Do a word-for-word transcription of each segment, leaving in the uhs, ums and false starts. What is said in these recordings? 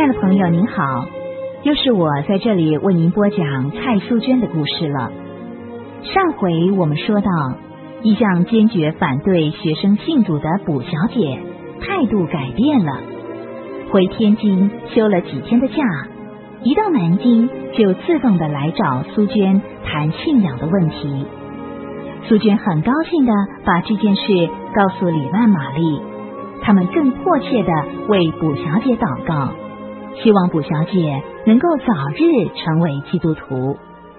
的朋友您好，又是我在这里为您播讲蔡淑娟的故事了。上回我们说到，一向坚决反对学生信主的卜小姐态度改变了，回天津休了几天的假，一到南京就自动的来找苏娟谈信仰的问题。苏娟很高兴的把这件事告诉李曼玛丽，他们更迫切的为卜小姐祷告，希望卜小姐能够早日成为基督徒。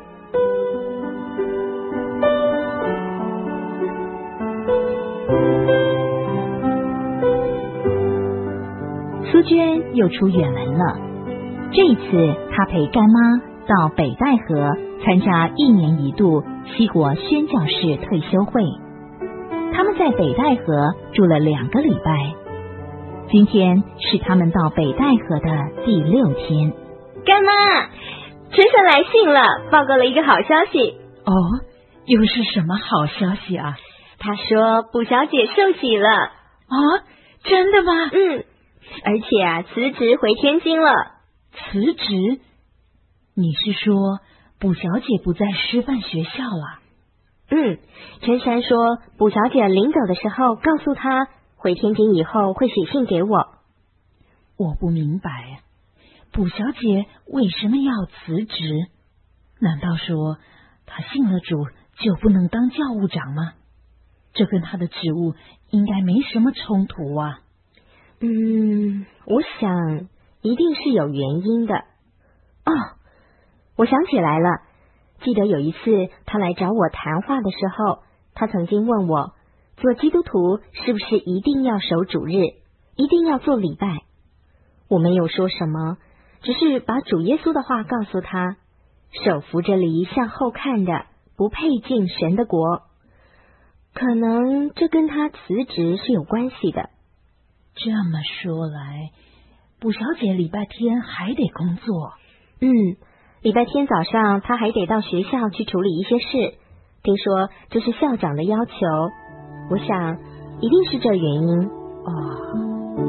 苏娟又出远门了，这一次她陪干妈到北戴河参加一年一度西国宣教士退休会。他们在北戴河住了两个礼拜，今天是他们到北戴河的第六天。 干妈，陈神来信了，报告了一个好消息。 哦，又是什么好消息啊？ 他说卜小姐受洗了。 啊，真的吗？ 嗯，而且啊，辞职回天津了。 辞职？你是说卜小姐不在师范学校了？ 嗯，陈山说卜小姐临走的时候告诉他，回天津以后会写信给我。 我不明白，卜小姐为什么要辞职？难道说她信了主就不能当教务长吗？这跟她的职务应该没什么冲突啊。 嗯，我想一定是有原因的。哦，我想起来了，记得有一次他来找我谈话的时候，他曾经问我，做基督徒是不是一定要守主日，一定要做礼拜？我没有说什么，只是把主耶稣的话告诉他，手扶着犁向后看的，不配进神的国。可能这跟他辞职是有关系的。 这么说来，卜小姐礼拜天还得工作。 嗯，礼拜天早上她还得到学校去处理一些事，听说这是校长的要求，我想一定是这原因。 哦，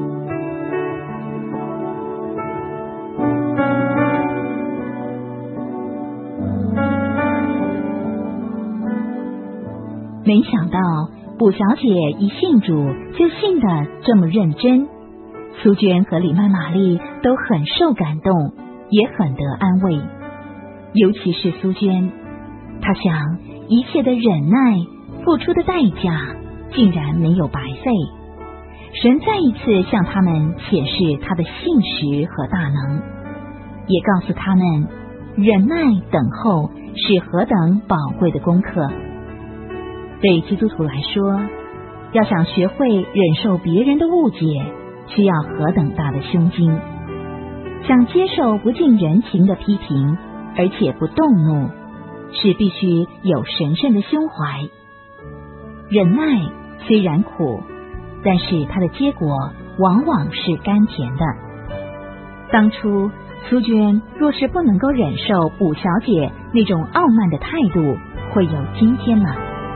没想到卜小姐一信主就信得这么认真，苏娟和李曼玛丽都很受感动，也很得安慰。尤其是苏娟，她想一切的忍耐付出的代价竟然没有白费，神再一次向他们显示他的信实和大能，也告诉他们忍耐等候是何等宝贵的功课。对基督徒来说，要想学会忍受别人的误解，需要何等大的胸襟。想接受不近人情的批评，而且不动怒，是必须有神圣的胸怀。忍耐虽然苦，但是它的结果往往是甘甜的。当初苏娟若是不能够忍受卜小姐那种傲慢的态度，会有今天吗？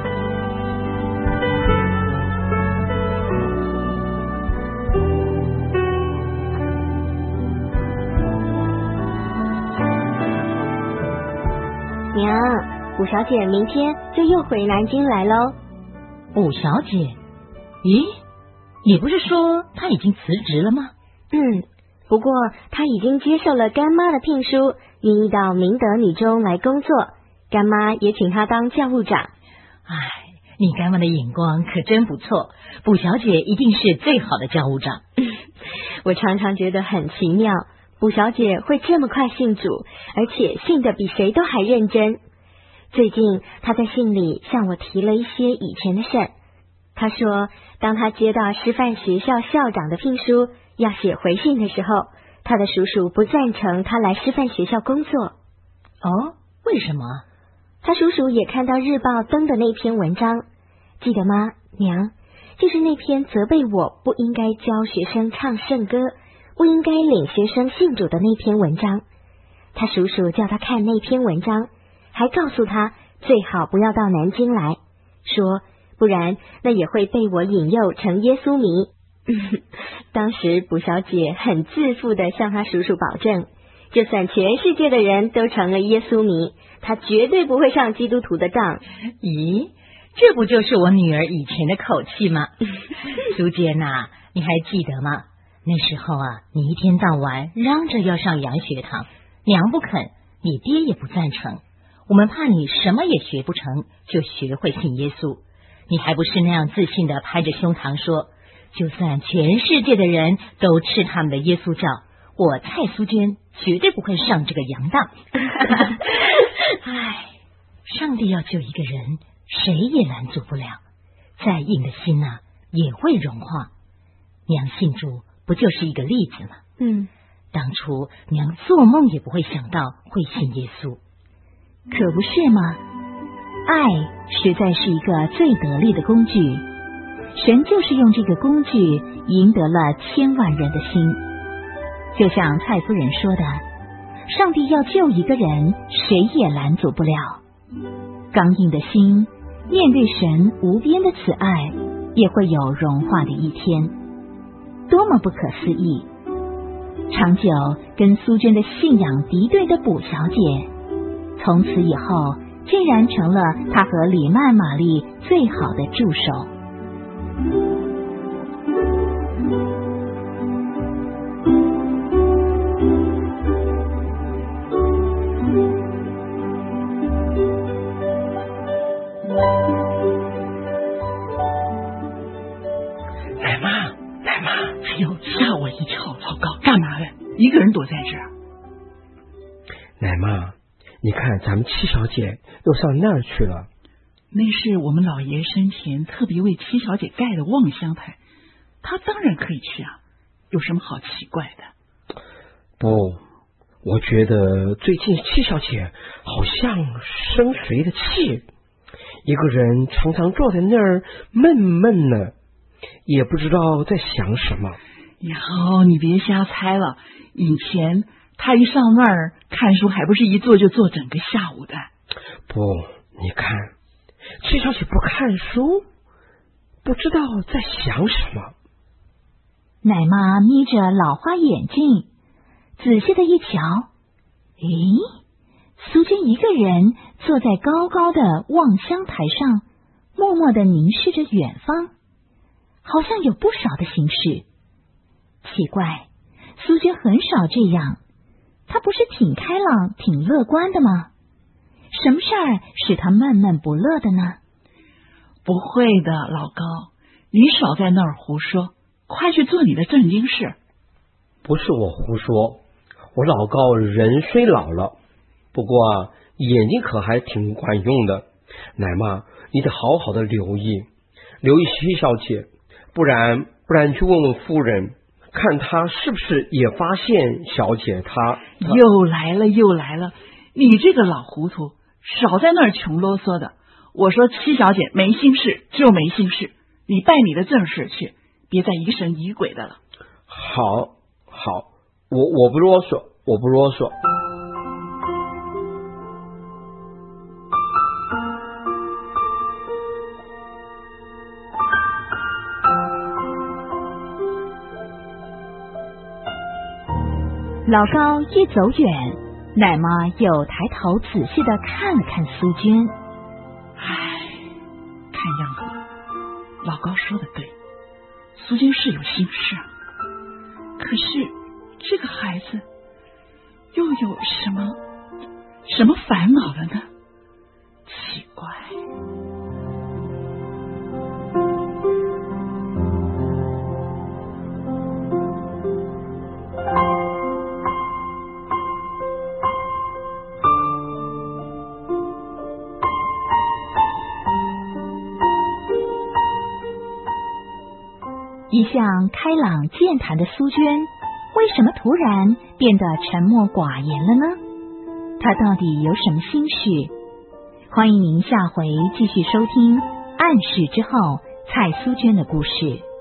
娘，卜小姐明天就又回南京来喽。 卜小姐？咦，你不是说她已经辞职了吗？ 嗯，不过她已经接受了干妈的聘书，愿意到明德女中来工作，干妈也请她当教务长。 唉，你干妈的眼光可真不错，卜小姐一定是最好的教务长。 我常常觉得很奇妙，卜小姐会这么快信主，而且信得比谁都还认真。最近她在信里向我提了一些以前的事儿。她说，当她接到师范学校校长的聘书，要写回信的时候，她的叔叔不赞成她来师范学校工作。 哦，为什么？ 她叔叔也看到日报登的那篇文章，记得吗，娘？就是那篇责备我不应该教学生唱圣歌，不应该领学生信主的那篇文章。他叔叔叫他看那篇文章，还告诉他最好不要到南京来，说不然那也会被我引诱成耶稣迷。 当时卜小姐很自负的向她叔叔保证，就算全世界的人都成了耶稣迷，她绝对不会上基督徒的当。 咦，这不就是我女儿以前的口气吗？苏娟呐，你还记得吗？那时候啊，你一天到晚嚷着要上洋学堂，娘不肯，你爹也不赞成，我们怕你什么也学不成，就学会信耶稣。你还不是那样自信的拍着胸膛说，就算全世界的人都吃他们的耶稣教，我蔡苏娟绝对不会上这个洋当。唉，上帝要救一个人，谁也拦阻不了，再硬的心啊也会融化。娘信主不就是一个例子吗？ 嗯， 当初娘做梦也不会想到会信耶稣。 可不是吗？爱实在是一个最得力的工具，神就是用这个工具赢得了千万人的心。就像蔡夫人说的，上帝要救一个人，谁也拦阻不了。刚硬的心面对神无边的慈爱，也会有融化的一天，多么不可思议！长久跟苏娟的信仰敌对的卜小姐，从此以后竟然成了她和李曼玛丽最好的助手。 奶妈，奶妈， 哎呦，吓我一跳！老高，干嘛嘞？一个人躲在这儿？ 奶妈，你看咱们七小姐又上那儿去了。 那是我们老爷生前特别为七小姐盖的望乡台，她当然可以去啊，有什么好奇怪的？ 不，我觉得最近七小姐好像生谁的气，一个人常常坐在那儿闷闷的，也不知道在想什么。 哟，你别瞎猜了，以前她一上那儿看书，还不是一坐就坐整个下午的？ 不，你看七小姐不看书，不知道在想什么。 奶妈眯着老花眼镜，仔细的一瞧，咦，苏娟一个人坐在高高的望乡台上，默默的凝视着远方，好像有不少的心事。奇怪，苏娟很少这样，她不是挺开朗挺乐观的吗？什么事儿使她闷闷不乐的呢？ 不会的，老高，你少在那儿胡说，快去做你的正经事。 不是我胡说，我老高人虽老了，不过眼睛可还挺管用的。奶妈，你得好好的留意留意七小姐，不然不然去问问夫人，看她是不是也发现小姐她又来了又来了，你这个老糊涂，少在那儿穷啰嗦的。我说七小姐没心事就没心事，你办你的正事去，别再疑神疑鬼的了。 好好，我我不啰嗦，我不啰嗦。 老高一走远，奶妈又抬头仔细的看了看苏娟。 唉，看样子老高说的对，苏娟是有心事啊。可是这个孩子又有什么什么烦恼了呢？奇怪。 一向开朗健谈的苏娟，为什么突然变得沉默寡言了呢？她到底有什么心事？欢迎您下回继续收听《暗示之后》蔡苏娟的故事。